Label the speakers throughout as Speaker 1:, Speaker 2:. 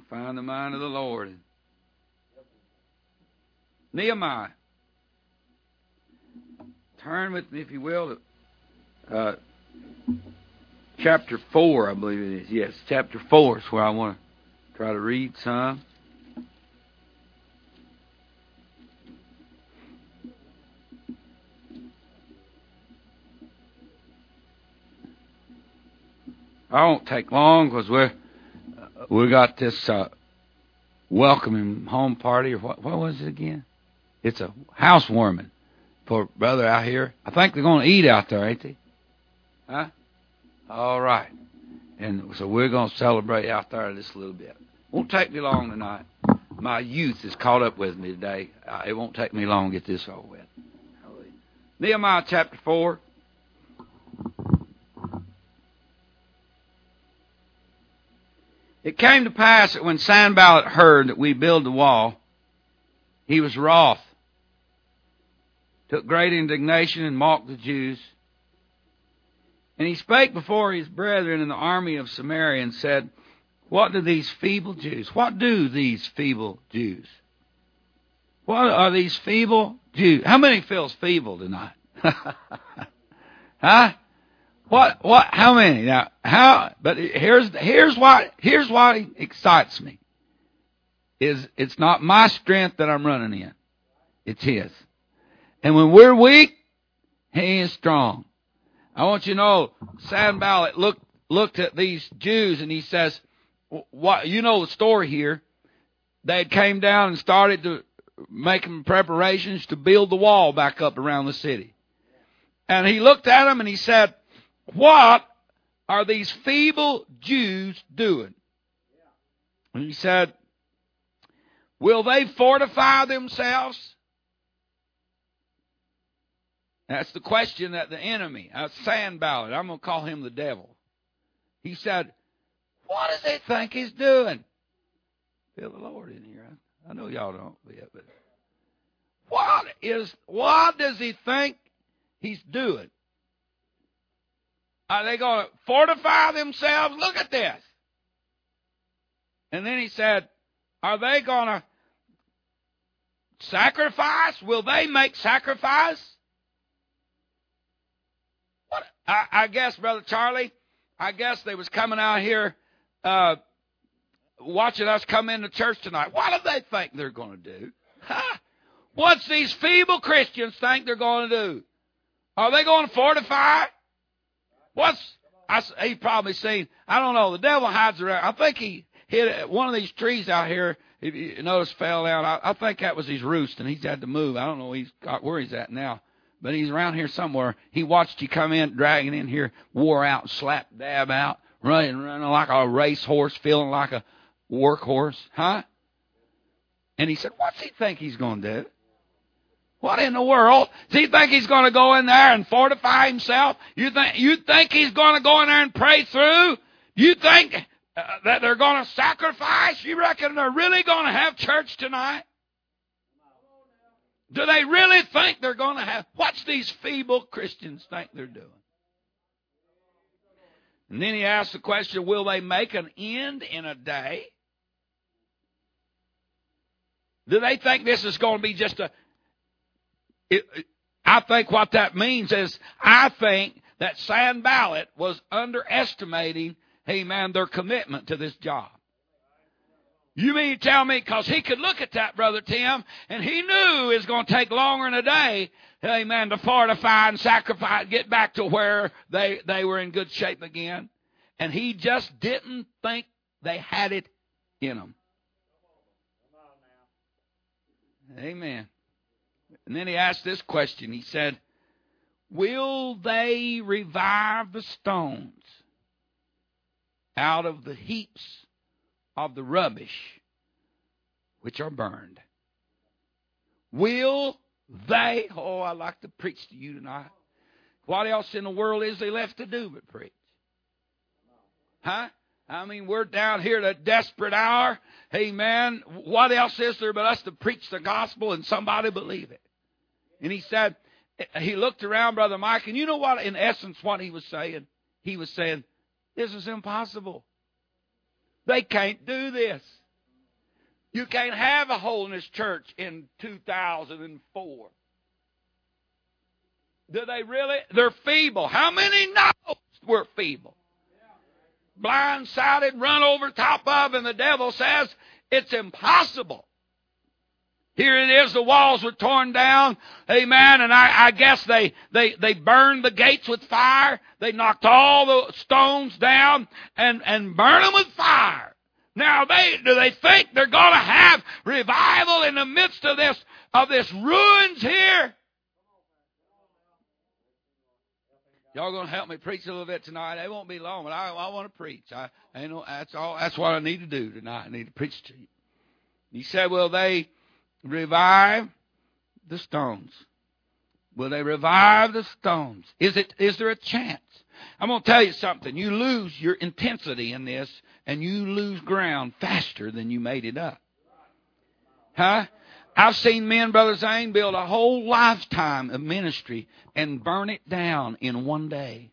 Speaker 1: We'll find the mind of the Lord. Nehemiah. Turn with me, if you will, to chapter 4, I believe it is. Yes, chapter 4 is where I want to try to read some. I won't take long because we got this welcoming home party, or what was it again? It's a housewarming for brother out here. I think they're going to eat out there, ain't they? Huh? All right. And so we're going to celebrate out there just a little bit. Won't take me long tonight. My youth is caught up with me today. It won't take me long to get this over with. Nehemiah chapter 4. It came to pass that when Sanballat heard that we build the wall, he was wroth, took great indignation, and mocked the Jews. And he spake before his brethren in the army of Samaria, and said, What do these feeble Jews? What do these feeble Jews? What are these feeble Jews? How many feels feeble tonight? Huh? What, how many? Now, but here's what excites me. It's not my strength that I'm running in. It's his. And when we're weak, he is strong. I want you to know, Sanballat looked at these Jews and he says, what, you know the story here. They came down and started to making preparations to build the wall back up around the city. And he looked at them and he said, What are these feeble Jews doing? And he said, Will they fortify themselves? That's the question that the enemy, Sanballat, I'm going to call him the devil. He said, What does he think he's doing? Feel the Lord in here. I know y'all don't, but what does he think he's doing? Are they going to fortify themselves? Look at this. And then he said, Are they going to sacrifice? Will they make sacrifice? What? I guess, Brother Charlie, I guess they was coming out here watching us come into church tonight. What do they think they're going to do? Huh? What's these feeble Christians think they're going to do? Are they going to fortify? He probably seen, I don't know, the devil hides around. I think he hit one of these trees out here. If you notice, fell down. I think that was his roost, and he's had to move. I don't know where he's at now, but he's around here somewhere. He watched you come in, dragging in here, wore out, slap, dab out, running like a racehorse, feeling like a workhorse, huh? And he said, what's he think he's going to do? What in the world? Does he think he's going to go in there and fortify himself? You think he's going to go in there and pray through? You think that they're going to sacrifice? You reckon they're really going to have church tonight? Do they really think they're going to have? What's these feeble Christians think they're doing? And then he asked the question, will they make an end in a day? Do they think this is going to be just I think what that means is, I think that Sanballat was underestimating, their commitment to this job. You mean to tell me, because he could look at that, Brother Tim, and he knew it was going to take longer than a day, to fortify and sacrifice, get back to where they were in good shape again. And he just didn't think they had it in them. Amen. And then he asked this question. He said, will they revive the stones out of the heaps of the rubbish which are burned? Will they? Oh, I'd like to preach to you tonight. What else in the world is they left to do but preach? Huh? I mean, we're down here at a desperate hour. Amen. What else is there but us to preach the gospel and somebody believe it? And he said, he looked around, Brother Mike, and you know what, in essence, what he was saying? He was saying, this is impossible. They can't do this. You can't have a holiness church in 2004. Do they really? They're feeble. How many know we're feeble? Blindsided, run over top of, and the devil says it's impossible. Here it is, the walls were torn down, amen, and I guess they burned the gates with fire. They knocked all the stones down and burned them with fire. Now, do they think they're going to have revival in the midst of this ruins here? Y'all going to help me preach a little bit tonight? It won't be long, but I want to preach. That's all. That's what I need to do tonight. I need to preach to you. He said, will they revive the stones? Will they revive the stones? Is there a chance? I'm going to tell you something. You lose your intensity in this, and you lose ground faster than you made it up. Huh? I've seen men, Brother Zane, build a whole lifetime of ministry and burn it down in one day.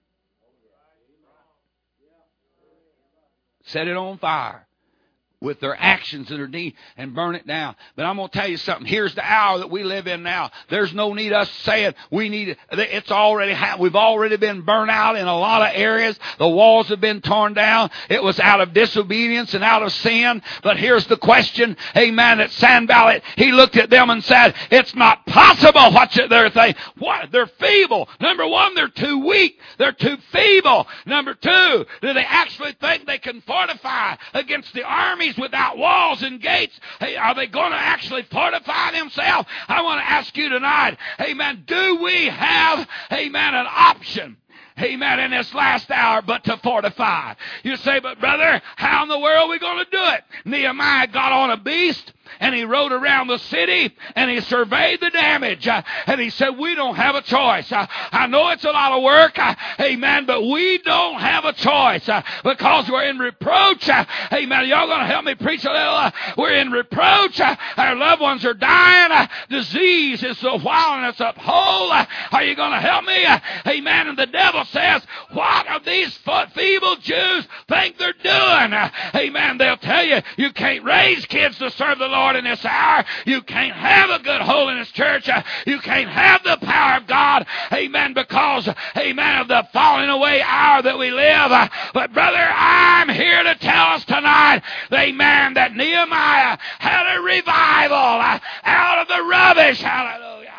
Speaker 1: Set it on fire with their actions and their deeds and burn it down. But I'm going to tell you something. Here's the hour that we live in now. There's no need us saying we need it. It's already we've already been burnt out in a lot of areas. The walls have been torn down. It was out of disobedience and out of sin. But here's the question. Amen. At Sanballat, he looked at them and said, it's not possible. What's their thing? What? They're feeble. Number one, they're too weak. They're too feeble. Number two, do they actually think they can fortify against the army without walls and gates? Hey, are they going to actually fortify themselves? I want to ask you tonight, amen, do we have, amen, an option, amen, in this last hour but to fortify? You say, but brother, how in the world are we going to do it? Nehemiah got on a beast, and he rode around the city, and he surveyed the damage. And he said, we don't have a choice. I know it's a lot of work, amen, but we don't have a choice because we're in reproach. Amen. Y'all going to help me preach a little? We're in reproach. Our loved ones are dying. Disease is so wild and it's up whole. Are you going to help me? Amen. And the devil says, what of these feeble Jews think they're doing? Amen. They'll tell you, you can't raise kids to serve the Lord in this hour. You can't have a good holiness church. You can't have the power of God. Amen. Because, amen, of the falling away hour that we live. But brother, I'm here to tell us tonight, amen, that Nehemiah had a revival out of the rubbish. Hallelujah.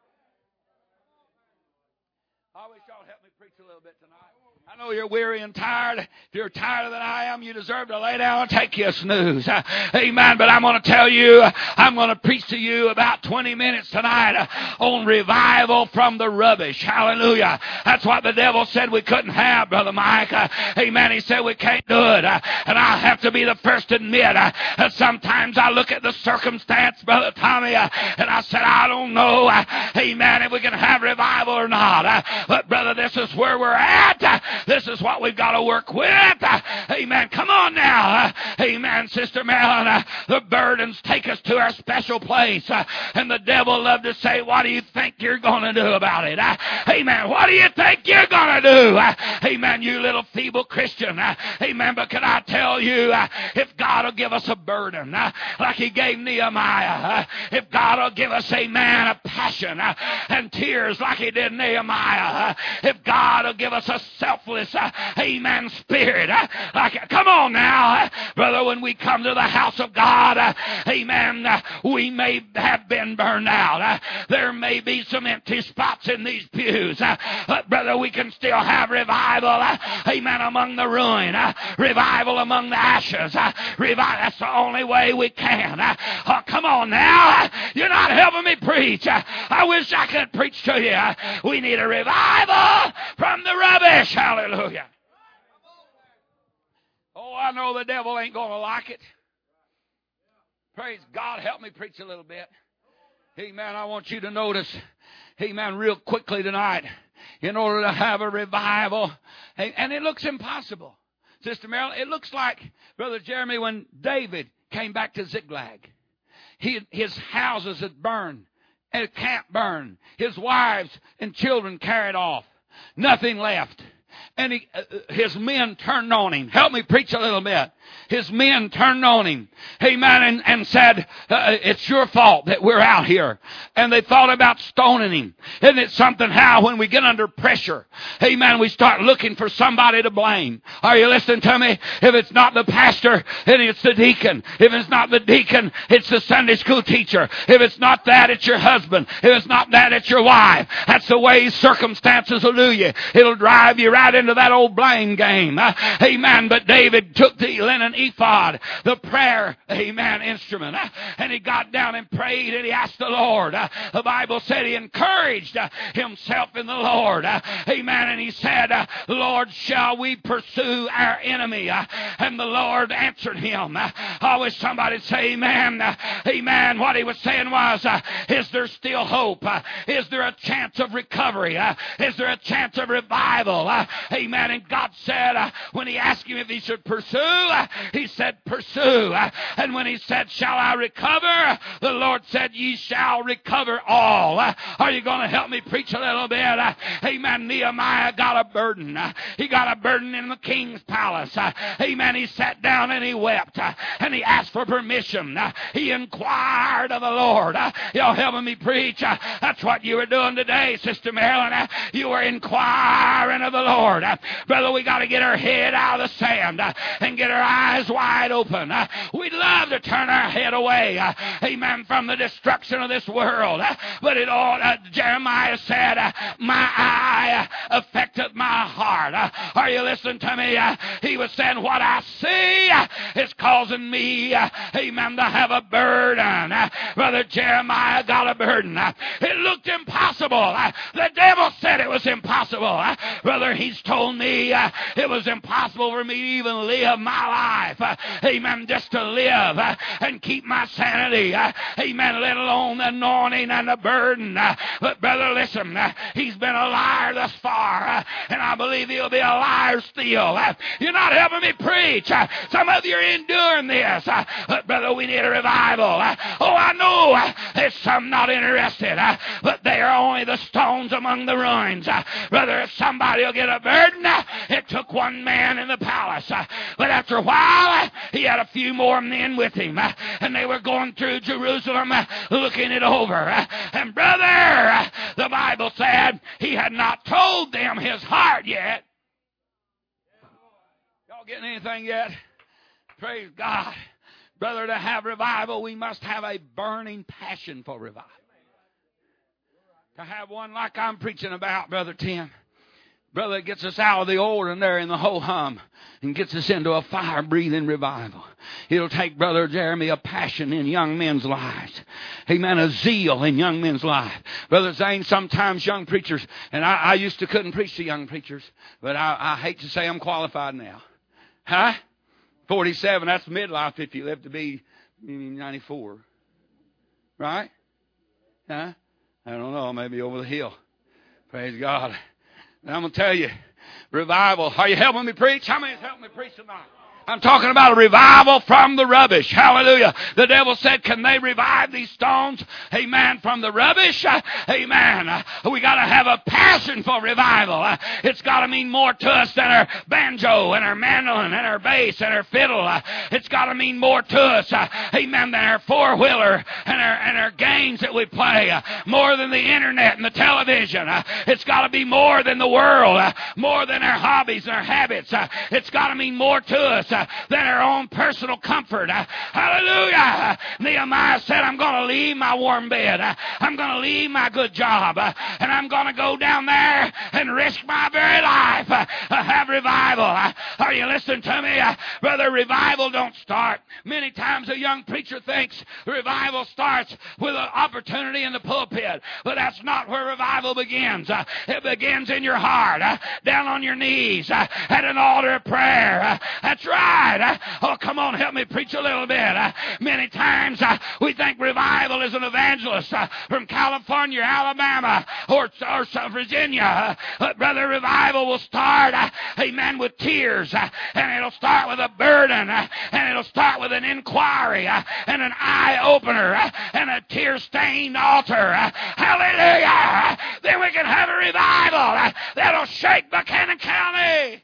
Speaker 1: I wish y'all help me preach a little bit tonight. I know you're weary and tired. If you're tired than I am, you deserve to lay down and take you a snooze. Amen. But I'm going to tell you, I'm going to preach to you about 20 minutes tonight on revival from the rubbish. Hallelujah. That's what the devil said we couldn't have, Brother Mike. Amen. He said we can't do it. And I have to be the first to admit that sometimes I look at the circumstance, Brother Tommy, and I said, I don't know, amen, if we can have revival or not. But brother, this is where we're at. This is what we've got to work with. Amen. Come on now. Amen, Sister Marilyn. The burdens take us to our special place. And the devil loved to say, what do you think you're going to do about it? Amen. What do you think you're going to do? Amen, you little feeble Christian. Amen. But can I tell you, if God will give us a burden like he gave Nehemiah, if God will give us, amen, a passion and tears like he did Nehemiah, if God will give us a selfless, amen, spirit. Come on now, brother, when we come to the house of God, amen, we may have been burned out. There may be some empty spots in these pews. But brother, we can still have revival, amen, among the ruin. Revival among the ashes. That's the only way we can. Come on now. You're not helping me preach. I wish I could preach to you. We need a revival from the rubbish. Hallelujah. Oh, I know the devil ain't going to like it. Praise God. Help me preach a little bit. Amen. I want you to notice, amen, real quickly tonight, in order to have a revival, and it looks impossible. Sister Marilyn, it looks like, Brother Jeremy, when David came back to Ziklag, his houses had burned, and camp burned, his wives and children carried off, nothing left. And his men turned on him. Help me preach a little bit. His men turned on him. Amen. And said, it's your fault that we're out here. And they thought about stoning him. Isn't it something how when we get under pressure, amen, we start looking for somebody to blame. Are you listening to me? If it's not the pastor, then it's the deacon. If it's not the deacon, it's the Sunday school teacher. If it's not that, it's your husband. If it's not that, it's your wife. That's the way circumstances will do you. It'll drive you right into that old blame game. Amen. But David took the linen ephod, the prayer, amen, instrument, and he got down and prayed and he asked the Lord. The Bible said he encouraged himself in the Lord. Amen. And he said, Lord, shall we pursue our enemy? And the Lord answered him. I wish somebody say amen. Amen. What he was saying was, is there still hope? Is there a chance of recovery? Is there a chance of revival? Amen. And God said, when he asked him if he should pursue, he said, pursue. And when he said, shall I recover? The Lord said, ye shall recover all. Are you going to help me preach a little bit? Amen. Nehemiah got a burden. He got a burden in the king's palace. Amen. He sat down and he wept. And he asked for permission. He inquired of the Lord. Y'all helping me preach? That's what you were doing today, Sister Marilyn. You were inquiring of the Lord. Brother, we got to get our head out of the sand and get our eyes wide open. We'd love to turn our head away, amen, from the destruction of this world. But it all, Jeremiah said, my eye affecteth my heart. Are you listening to me? He was saying, what I see is causing me, amen, to have a burden. Brother Jeremiah got a burden. It looked impossible. The devil said it was impossible. Brother, he's told me it was impossible for me to even live my life. Amen. Just to live and keep my sanity. Amen. Let alone the anointing and the burden. But brother, listen, he's been a liar thus far. And I believe he'll be a liar still. You're not helping me preach. Some of you are enduring this. But brother, we need a revival. Oh, I know there's some not interested. But they are only the stones among the ruins. Brother, if somebody will get a burden, it took one man in the palace. But after a while, he had a few more men with him. And they were going through Jerusalem looking it over. And brother, the Bible said he had not told them his heart yet. Y'all getting anything yet? Praise God. Brother, to have revival, we must have a burning passion for revival. To have one like I'm preaching about, Brother Tim. Brother, it gets us out of the old and there in the ho-hum and gets us into a fire-breathing revival. It'll take, Brother Jeremy, a passion in young men's lives. Amen, a zeal in young men's lives. Brother Zane, sometimes young preachers, and I used to couldn't preach to young preachers, but I hate to say I'm qualified now. Huh? 47, that's midlife if you live to be 94. Right? Huh? I don't know, maybe over the hill. Praise God. And I'm going to tell you, revival. Are you helping me preach? How many is helping me preach tonight? I'm talking about a revival from the rubbish. Hallelujah. The devil said, can they revive these stones? Amen. From the rubbish? Amen. We got to have a passion for revival. It's got to mean more to us than our banjo and our mandolin and our bass and our fiddle. It's got to mean more to us, amen, than our four-wheeler and our games that we play. More than the internet and the television. It's got to be more than the world. More than our hobbies and our habits. It's got to mean more to us than our own personal comfort. Hallelujah. Nehemiah said, I'm going to leave my warm bed. I'm going to leave my good job. And I'm going to go down there and risk my very life. Have revival. Are you listening to me? Brother, revival don't start. Many times a young preacher thinks revival starts with an opportunity in the pulpit. But that's not where revival begins. It begins in your heart, down on your knees, at an altar of prayer. That's right. night. Oh, come on, help me preach a little bit. Many times we think revival is an evangelist from California, Alabama, or Virginia. But brother, revival will start, amen, with tears. And it'll start with a burden. And it'll start with an inquiry and an eye-opener and a tear-stained altar. Hallelujah! Then we can have a revival that'll shake Buchanan County.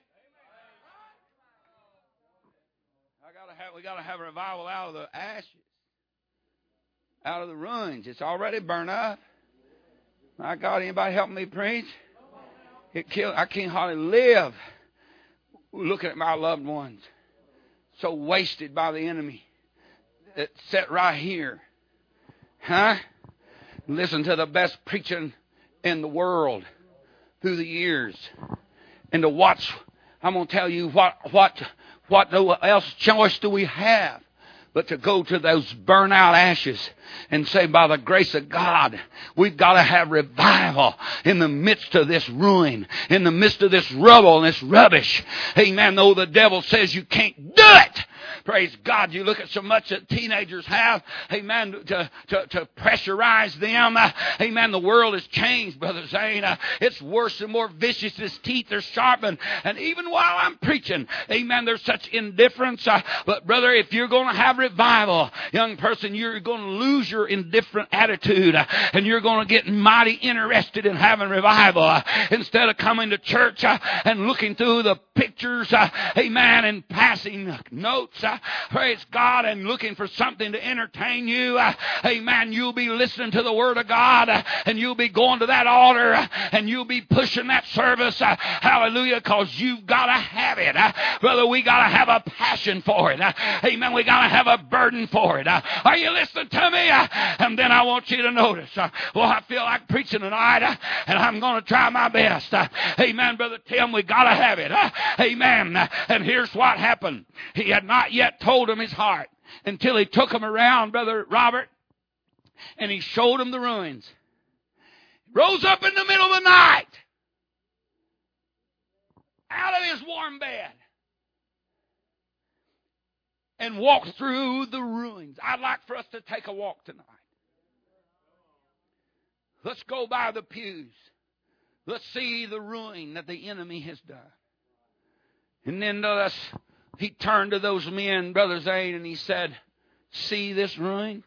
Speaker 1: We got to have a revival out of the ashes, out of the ruins. It's already burned up. My God, anybody help me preach? I can't hardly live looking at my loved ones so wasted by the enemy that sat right here. Huh? Listen to the best preaching in the world through the years. And to watch, I'm going to tell you what else choice do we have but to go to those burnout ashes and say, by the grace of God, we've got to have revival in the midst of this ruin, in the midst of this rubble and this rubbish. Amen. Though the devil says you can't do it. Praise God. You look at so much that teenagers have, amen, to pressurize them. Amen. The world has changed, Brother Zane. It's worse and more vicious. His teeth are sharpened. And even while I'm preaching, amen, there's such indifference. But brother, if you're going to have revival, young person, you're going to lose your indifferent attitude. And you're going to get mighty interested in having revival. Instead of coming to church and looking through the pictures, amen, and passing notes, praise God, and looking for something to entertain you, amen, you'll be listening to the Word of God, and you'll be going to that altar, and you'll be pushing that service, hallelujah, because you've got to have it. Brother, we got to have a passion for it. Amen, we got to have a burden for it. Are you listening to me? And then I want you to notice, well, I feel like preaching tonight, and I'm going to try my best. Amen, Brother Tim, we got to have it. Amen. And here's what happened. He had not yet told him his heart until he took him around, Brother Robert, and he showed him the ruins. Rose up in the middle of the night out of his warm bed and walked through the ruins. I'd like for us to take a walk tonight. Let's go by the pews. Let's see the ruin that the enemy has done. And then he turned to those men, Brother Zane, and he said, see this ruin?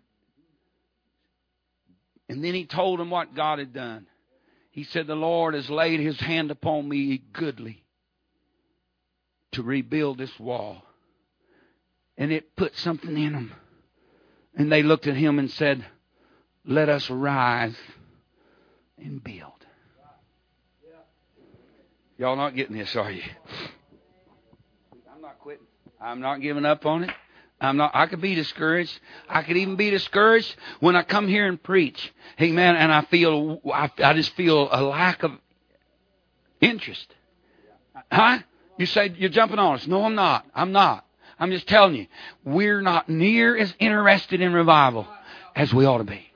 Speaker 1: And then he told them what God had done. He said, the Lord has laid his hand upon me goodly to rebuild this wall. And it put something in them. And they looked at him and said, let us rise and build. Y'all not getting this, are you? I'm not quitting. I'm not giving up on it. I could be discouraged. I could even be discouraged when I come here and preach. Amen. And I just feel a lack of interest. Huh? You say you're jumping on us. No, I'm not. I'm just telling you, we're not near as interested in revival as we ought to be.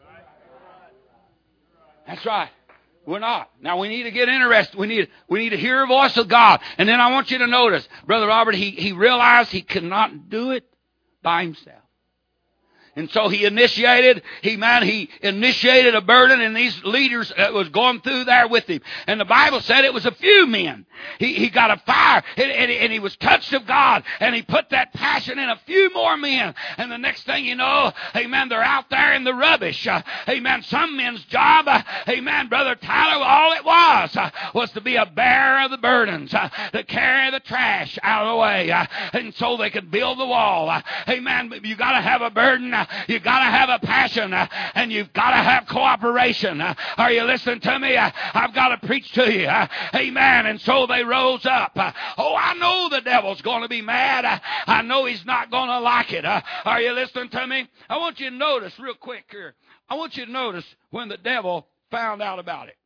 Speaker 1: That's right. We're not. Now we need to get interested. We need to hear the voice of God. And then I want you to notice, Brother Robert, he realized he could not do it by himself. And so he initiated a burden, and these leaders was going through there with him. And the Bible said it was a few men. He got a fire, and he was touched of God, and he put that passion in a few more men. And the next thing you know, amen, they're out there in the rubbish. Amen. Some men's job, amen, Brother Tyler, all it was to be a bearer of the burdens, to carry the trash out of the way, and so they could build the wall. Amen. But you got to have a burden. You got to have a passion, and you've got to have cooperation. Are you listening to me? I've got to preach to you. Amen. And so they rose up. Oh, I know the devil's going to be mad. I know he's not going to like it. Are you listening to me? I want you to notice real quick here. I want you to notice when the devil found out about it.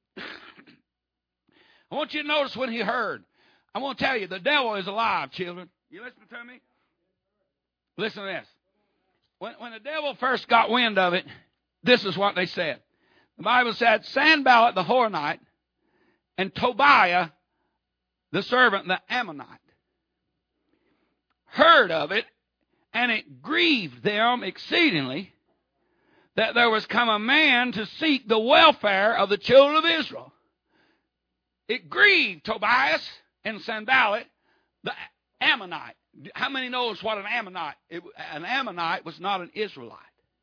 Speaker 1: I want you to notice when he heard. I want to tell you, the devil is alive, children. You listening to me? Listen to this. When the devil first got wind of it, this is what they said. The Bible said, Sanballat the Horonite and Tobiah the servant, the Ammonite, heard of it, and it grieved them exceedingly that there was come a man to seek the welfare of the children of Israel. It grieved Tobias and Sanballat, the Ammonite. How many knows what an Ammonite? An Ammonite was not an Israelite.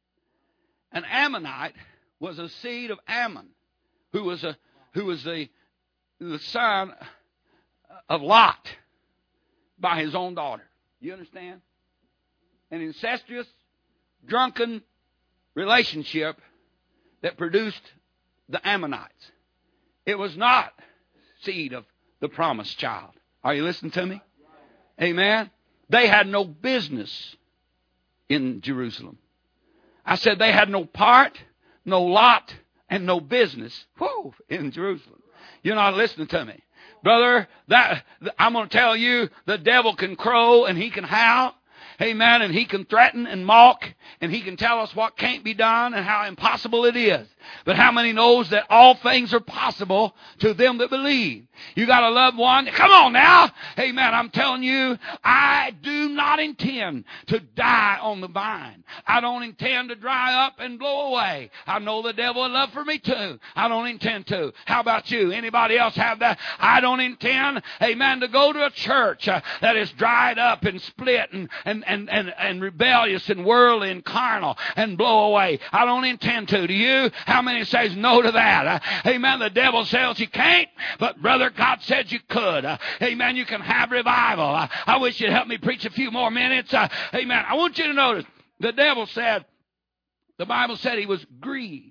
Speaker 1: An Ammonite was a seed of Ammon, who was the son of Lot by his own daughter. You understand? An incestuous, drunken relationship that produced the Ammonites. It was not seed of the promised child. Are you listening to me? Amen. They had no business in Jerusalem. I said they had no part, no lot, and no business in Jerusalem. You're not listening to me. Brother, I'm going to tell you, the devil can crow and he can howl. Amen. And he can threaten and mock, and he can tell us what can't be done and how impossible it is. But how many knows that all things are possible to them that believe? You got a loved one? Come on now. Amen. I'm telling you, I do not intend to die on the vine. I don't intend to dry up and blow away. I know the devil would love for me too. I don't intend to. How about you? Anybody else have that? I don't intend, amen, to go to a church that is dried up and split and rebellious and worldly and carnal and blow away. I don't intend to. Do you? How many says no to that? Amen. The devil says you can't, but brother, God said you could. Amen. You can have revival. I wish you'd help me preach a few more minutes. Amen. I want you to notice the devil said, the Bible said he was grieved.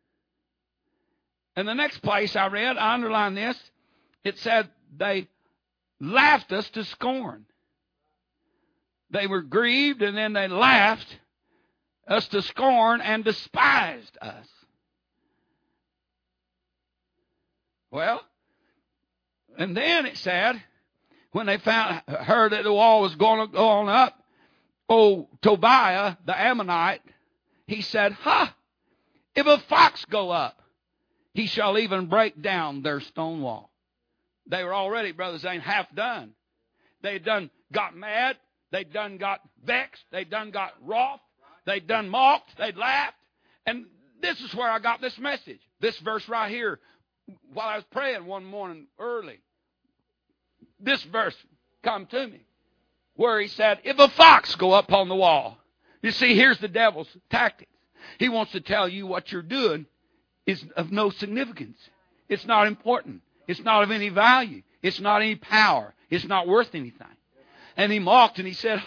Speaker 1: And the next place I read, I underlined this, it said they laughed us to scorn. They were grieved, and then they laughed us to scorn and despised us. Well, and then it said, when they heard that the wall was going to go on up, Tobiah, the Ammonite, he said, if a fox go up, he shall even break down their stone wall. They were already, Brother Zane, half done. They done got mad. They done got vexed. They done got wroth. They done mocked. They laughed. And this is where I got this message. This verse right here, while I was praying one morning early, this verse come to me, where he said, if a fox go up on the wall. You see, here's the devil's tactics. He wants to tell you what you're doing is of no significance. It's not important. It's not of any value. It's not any power. It's not worth anything. And he mocked and he said,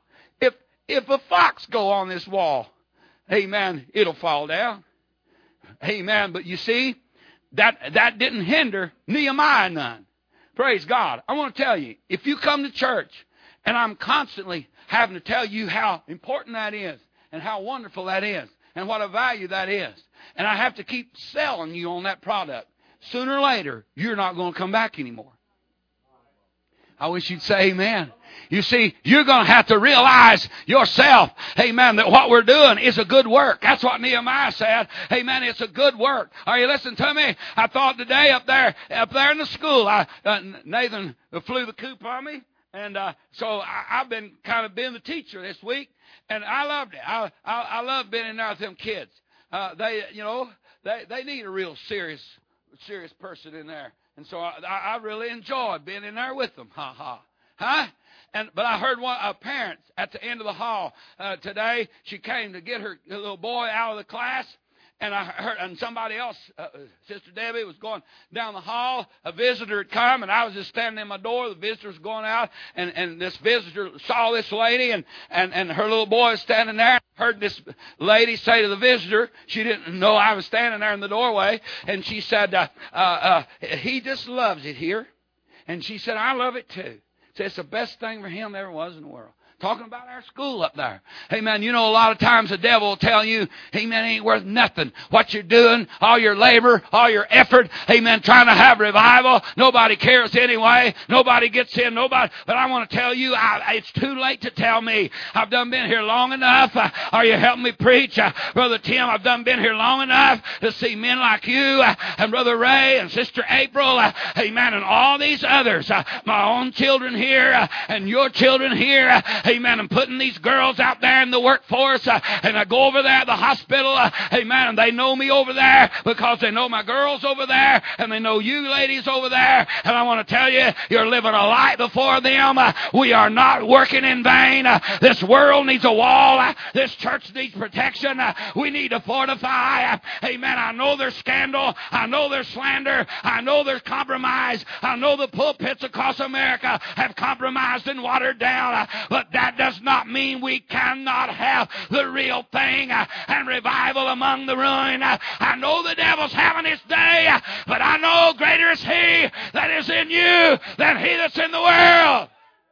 Speaker 1: if a fox go on this wall, amen, it'll fall down. Amen. But you see, that didn't hinder Nehemiah none. Praise God. I want to tell you, if you come to church and I'm constantly having to tell you how important that is and how wonderful that is and what a value that is, and I have to keep selling you on that product, sooner or later, you're not going to come back anymore. I wish you'd say amen. You see, you're going to have to realize yourself, amen, that what we're doing is a good work. That's what Nehemiah said. Amen, it's a good work. Are you listening to me? I thought today up there in the school, Nathan flew the coop on me. And so I've been kind of being the teacher this week. And I loved it. I love being in there with them kids. They need a real serious person in there. And so I really enjoyed being in there with them. But I heard a parent at the end of the hall today. She came to get her little boy out of the class. And I heard, and somebody else, Sister Debbie, was going down the hall. A visitor had come, and I was just standing in my door. The visitor was going out, and this visitor saw this lady, and her little boy was standing there. Heard this lady say to the visitor, she didn't know I was standing there in the doorway, and she said, he just loves it here. And she said, I love it too. Said, it's the best thing for him there ever was in the world. Talking about our school up there. Hey, man, you know a lot of times the devil will tell you, hey, man, it ain't worth nothing. What you're doing, all your labor, all your effort, hey, man, trying to have revival. Nobody cares anyway. Nobody gets in. Nobody. But I want to tell you, it's too late to tell me. I've done been here long enough. Are you helping me preach? Brother Tim, I've done been here long enough to see men like you and Brother Ray and Sister April, hey, man, and all these others, my own children here and your children here. amen, and putting these girls out there in the workforce, and I go over there at the hospital, amen, and they know me over there because they know my girls over there, and they know you ladies over there, and I want to tell you, you're living a light before them. We are not working in vain. This world needs a wall. This church needs protection. We need to fortify. Amen. I know there's scandal. I know there's slander. I know there's compromise. I know the pulpits across America have compromised and watered down. But that does not mean we cannot have the real thing and revival among the ruin. I know the devil's having his day, but I know greater is he that is in you than he that's in the world.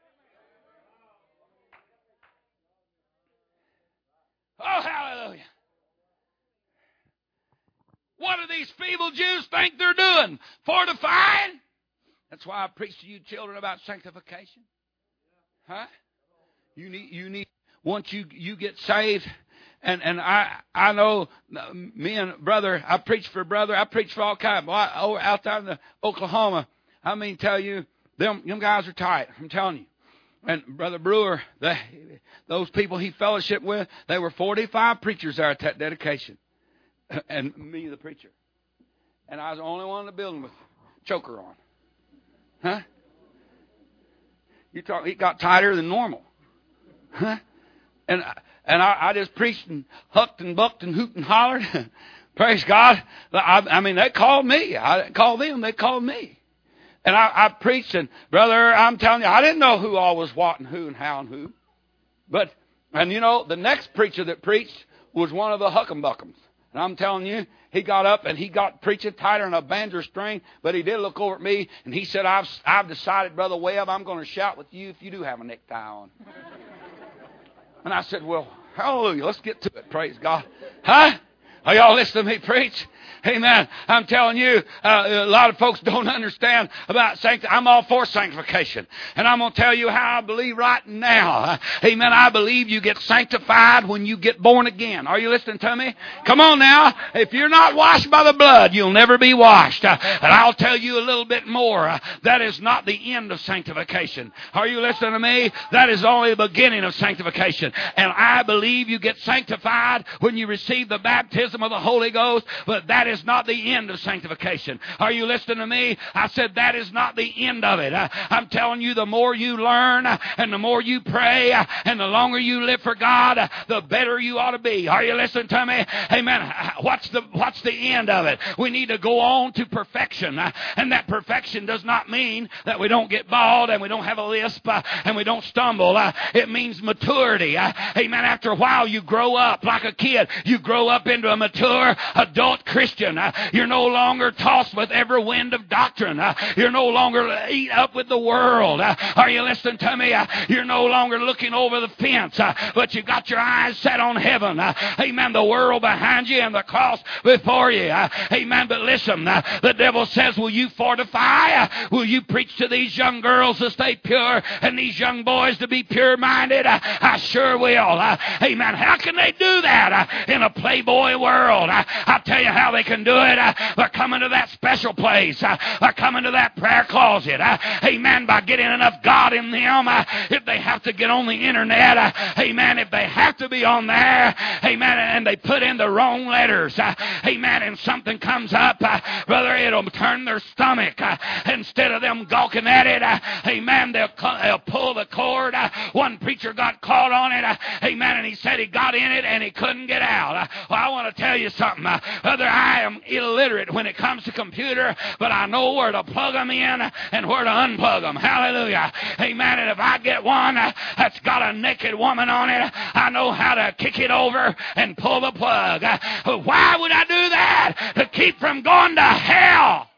Speaker 1: Oh, hallelujah. What do these feeble Jews think they're doing? Fortifying? That's why I preach to you children about sanctification. Huh? You need once you get saved, and I know me and brother, I preach for all kinds. Out there in Oklahoma, I mean, tell you, them guys are tight. I'm telling you. And Brother Brewer, those people he fellowshiped with, they were 45 preachers there at that dedication. And me, the preacher. And I was the only one in the building with choker on. Huh? It got tighter than normal. Huh? And I just preached and hucked and bucked and hooped and hollered. Praise God. I mean, they called me. I didn't call them. They called me. And I preached, and brother, I'm telling you, I didn't know who all was what and who and how and who. And you know, the next preacher that preached was one of the Huck'em-Buck'ems. And I'm telling you, he got up and he got preaching tighter than a banjo string, but he did look over at me and he said, I've decided, Brother Webb, I'm going to shout with you if you do have a necktie on. And I said, well, hallelujah, let's get to it, praise God. Huh? Are y'all listening to me preach? Amen. I'm telling you, a lot of folks don't understand about sanctification. I'm all for sanctification. And I'm going to tell you how I believe right now. Amen. I believe you get sanctified when you get born again. Are you listening to me? Come on now. If you're not washed by the blood, you'll never be washed. And I'll tell you a little bit more. That is not the end of sanctification. Are you listening to me? That is only the beginning of sanctification. And I believe you get sanctified when you receive the baptism of the Holy Ghost, but that is not the end of sanctification. Are you listening to me? I said that is not the end of it. I'm telling you, the more you learn and the more you pray and the longer you live for God, the better you ought to be. Are you listening to me? Amen. What's the end of it? We need to go on to perfection. And that perfection does not mean that we don't get bald and we don't have a lisp and we don't stumble. It means maturity. Amen. After a while, you grow up like a kid. You grow up into a mature adult Christian. You're no longer tossed with every wind of doctrine. You're no longer eat up with the world. Are you listening to me? You're no longer looking over the fence, but you got your eyes set on heaven. Amen. The world behind you and the cross before you. Amen. But listen, the devil says, will you fortify? Will you preach to these young girls to stay pure and these young boys to be pure-minded? I sure will. Amen. How can they do that in a playboy world? I'll tell you how they can do it. By coming to that special place. By coming to that prayer closet. Amen. By getting enough God in them. If they have to get on the internet. Amen. If they have to be on there. Amen. And they put in the wrong letters. Amen. And something comes up. Brother, it'll turn their stomach. Instead of them gawking at it. Amen. They'll pull the cord. One preacher got caught on it. Amen. And he said he got in it and he couldn't get out. Well, I want to tell you something. Brother, I am illiterate when it comes to computer, but I know where to plug them in and where to unplug them. Hallelujah. Amen. And if I get one that's got a naked woman on it, I know how to kick it over and pull the plug. Why would I do that? To keep from going to hell.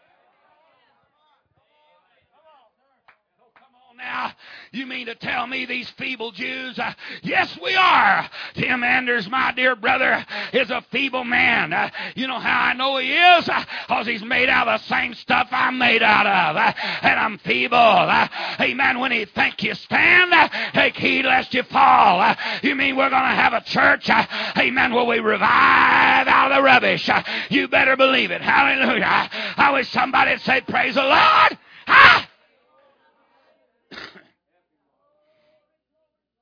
Speaker 1: Now, you mean to tell me these feeble Jews? Yes, we are. Tim Anders, my dear brother, is a feeble man. You know how I know he is? Because he's made out of the same stuff I'm made out of. And I'm feeble. Amen. When you think you stand, take heed lest you fall. You mean we're going to have a church, amen, where we revive out of the rubbish? You better believe it. Hallelujah. I wish somebody would say, praise the Lord.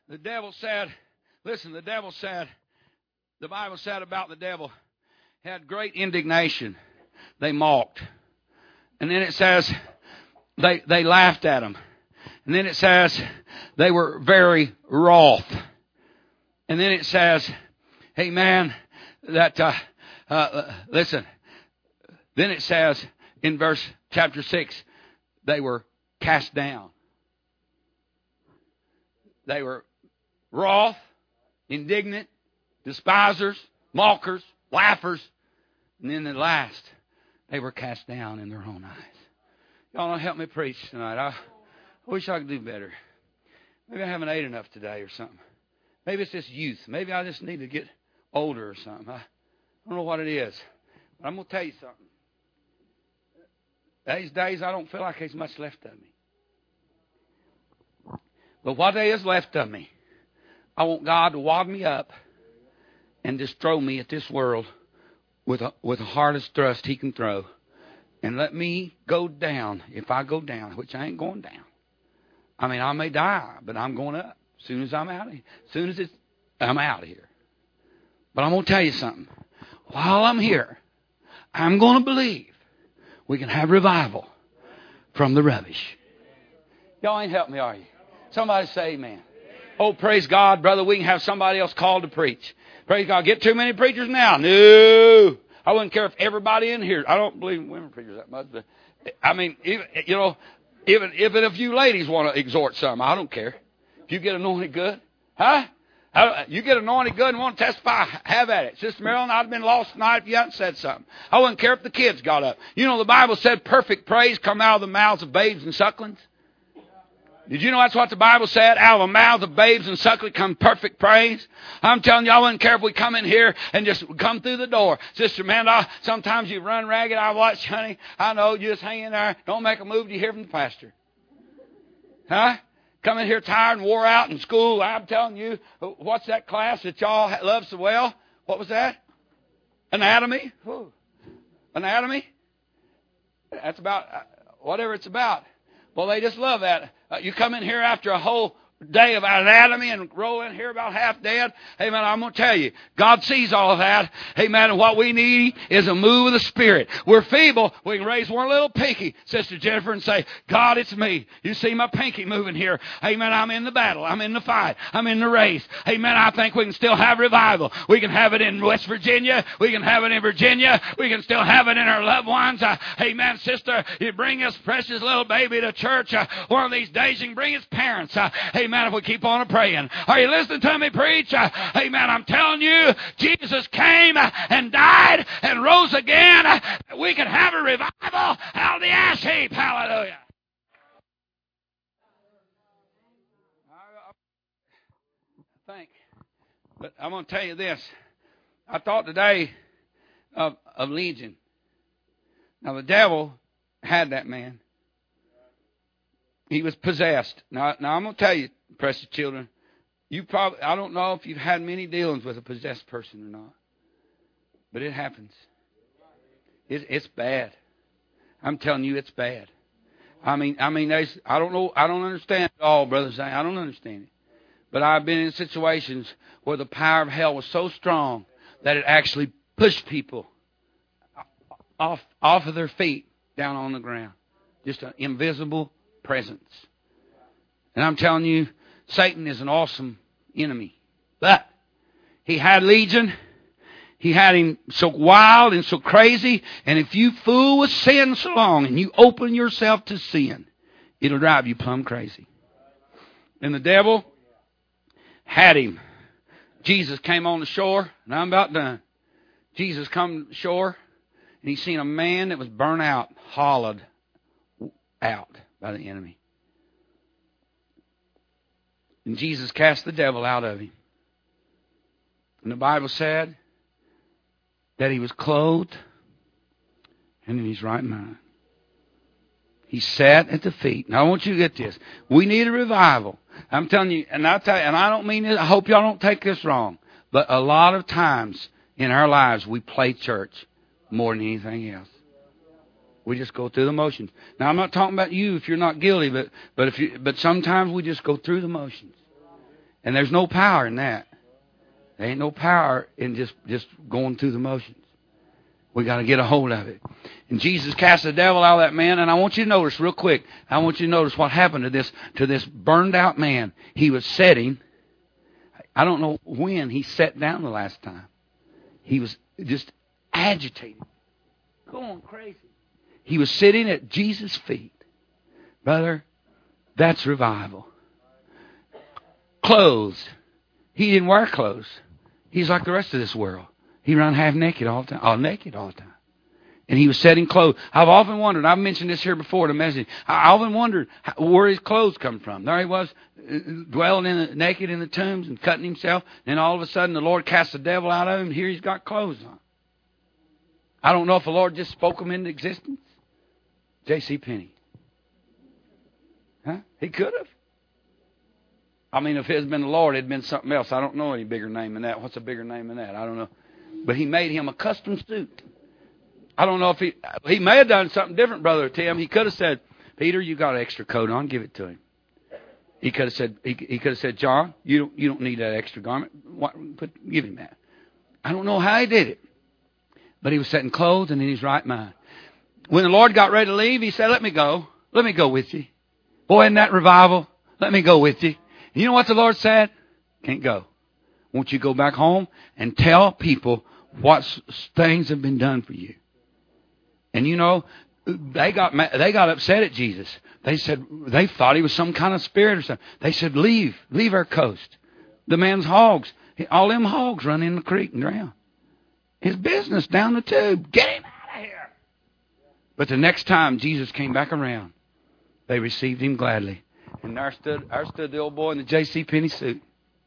Speaker 1: The devil said, listen, the Bible said about the devil, had great indignation. They mocked. And then it says, they laughed at him. And then it says, they were very wroth. And then it says, hey man, that, listen, then it says in chapter 6, they were cast down. They were wroth, indignant, despisers, mockers, laughers. And then at last, they were cast down in their own eyes. Y'all don't help me preach tonight. I wish I could do better. Maybe I haven't ate enough today or something. Maybe it's just youth. Maybe I just need to get older or something. I don't know what it is. But I'm going to tell you something. These days, I don't feel like there's much left of me. But what there is left of me, I want God to wad me up and just throw me at this world with the hardest thrust He can throw. And let me go down, if I go down, which I ain't going down. I mean, I may die, but I'm going up as soon as I'm out of here. As soon as I'm out of here. But I'm going to tell you something. While I'm here, I'm going to believe we can have revival from the rubbish. Y'all ain't helping me, are you? Somebody say amen. Oh, praise God, brother, we can have somebody else called to preach. Praise God. Get too many preachers now. No. I wouldn't care if everybody in here. I don't believe in women preachers that much. But, I mean, even if a few ladies want to exhort some, I don't care. If you get anointed good. Huh? You get anointed good and want to testify, have at it. Sister Marilyn, I'd have been lost tonight if you hadn't said something. I wouldn't care if the kids got up. You know, the Bible said perfect praise come out of the mouths of babes and sucklings. Did you know that's what the Bible said? Out of the mouths of babes and sucklings come perfect praise. I'm telling you, I wouldn't care if we come in here and just come through the door. Sister Amanda, sometimes you run ragged. I watch, honey. I know, you just hang in there. Don't make a move till you hear from the pastor. Huh? Come in here tired and wore out in school. I'm telling you, what's that class that y'all love so well? What was that? Anatomy? Whew. Anatomy? That's about whatever it's about. Well, they just love that. You come in here after a whole day of anatomy and roll in here about half dead. Hey, man, I'm going to tell you, God sees all of that. Hey, man, and what we need is a move of the Spirit. We're feeble. We can raise one little pinky, Sister Jennifer, and say, God, it's me. You see my pinky moving here. Hey, man, I'm in the battle. I'm in the fight. I'm in the race. Hey, man, I think we can still have revival. We can have it in West Virginia. We can have it in Virginia. We can still have it in our loved ones. Hey, man, sister, you bring this precious little baby to church. One of these days you can bring his parents. Hey, man, if we keep on praying. Are you listening to me preach? Hey, man, I'm telling you, Jesus came and died and rose again. We can have a revival out of the ash heap. Hallelujah. I think. But I'm going to tell you this. I thought today of Legion. Now, the devil had that man. He was possessed. Now I'm going to tell you, precious children, I don't know if you've had many dealings with a possessed person or not, but it happens. It's bad. I'm telling you, it's bad. I mean, I don't know. I don't understand it all, Brother Zane. I don't understand it. But I've been in situations where the power of hell was so strong that it actually pushed people off of their feet down on the ground. Just an invisible presence. And I'm telling you, Satan is an awesome enemy. But he had Legion. He had him so wild and so crazy. And if you fool with sin so long and you open yourself to sin, it'll drive you plumb crazy. And the devil had him. Jesus came on the shore, and I'm about done. Jesus come to the shore, and he seen a man that was burnt out, hollowed out by the enemy. And Jesus cast the devil out of him. And the Bible said that he was clothed and in his right mind. He sat at the feet. Now I want you to get this. We need a revival. I'm telling you, and I don't mean it, I hope y'all don't take this wrong. But a lot of times in our lives we play church more than anything else. We just go through the motions. Now, I'm not talking about you if you're not guilty, but sometimes we just go through the motions. And there's no power in that. There ain't no power in just going through the motions. We got to get a hold of it. And Jesus cast the devil out of that man. And I want you to notice real quick. I want you to notice what happened to this burned out man. He was sitting. I don't know when he sat down the last time. He was just agitated, going crazy. He was sitting at Jesus' feet. Brother, that's revival. Clothes. He didn't wear clothes. He's like the rest of this world. He ran half naked all the time. All naked all the time. And he was setting clothes. I've often wondered, I've mentioned this here before in a message, I often wondered where his clothes come from. There he was, dwelling naked in the tombs and cutting himself. And all of a sudden the Lord cast the devil out of him, and here he's got clothes on. I don't know if the Lord just spoke them into existence. J.C. Penney. Huh? He could have. I mean, if it had been the Lord, it had been something else. I don't know any bigger name than that. What's a bigger name than that? I don't know. But he made him a custom suit. I don't know if he may have done something different, Brother Tim. He could have said, Peter, you got an extra coat on, give it to him. He could have said, John, you don't need that extra garment. Give him that. I don't know how he did it. But he was setting clothes and in his right mind. When the Lord got ready to leave, he said, let me go. Let me go with you. Boy, isn't that revival? Let me go with you. You know what the Lord said? Can't go. Won't you go back home and tell people what things have been done for you? And you know, they got upset at Jesus. They said, they thought he was some kind of spirit or something. They said, leave our coast. The man's hogs, all them hogs run in the creek and drown. His business down the tube. Get him out of here. But the next time Jesus came back around, they received him gladly. And there stood the old boy in the J.C. Penney suit.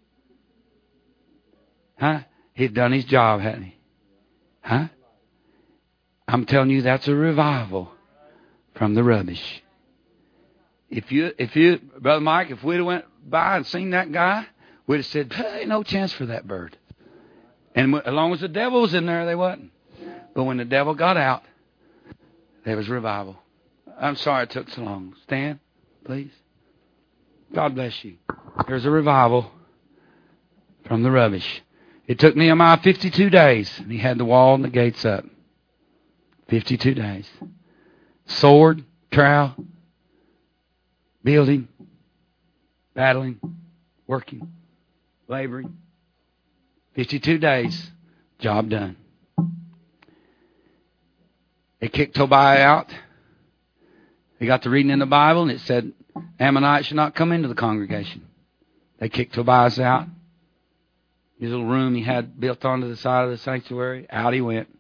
Speaker 1: Huh? He'd done his job, hadn't he? Huh? I'm telling you, that's a revival from the rubbish. If you, Brother Mike, if we'd have went by and seen that guy, we'd have said, hey, no chance for that bird. And as long as the devil was in there, they wasn't. But when the devil got out, there was revival. I'm sorry it took so long. Stand, please. God bless you. There's a revival from the rubbish. It took Nehemiah 52 days, and he had the wall and the gates up. 52 days. Sword, trowel, building, battling, working, laboring. 52 days, job done. They kicked Tobiah out. They got to reading in the Bible, and it said Ammonites should not come into the congregation. They kicked Tobias out. His little room he had built onto the side of the sanctuary, out he went.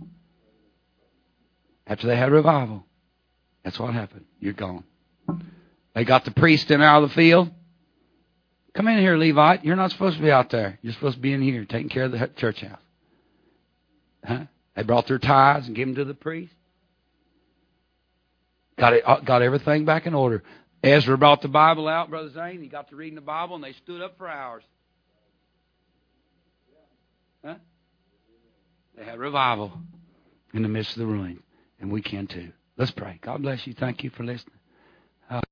Speaker 1: After they had revival, that's what happened. You're gone. They got the priest in out of the field. Come in here, Levite. You're not supposed to be out there. You're supposed to be in here taking care of the church house. Huh? They brought their tithes and gave them to the priest. Got everything back in order. Ezra brought the Bible out, Brother Zane. He got to reading the Bible, and they stood up for hours. Huh? They had revival in the midst of the ruin. And we can too. Let's pray. God bless you. Thank you for listening.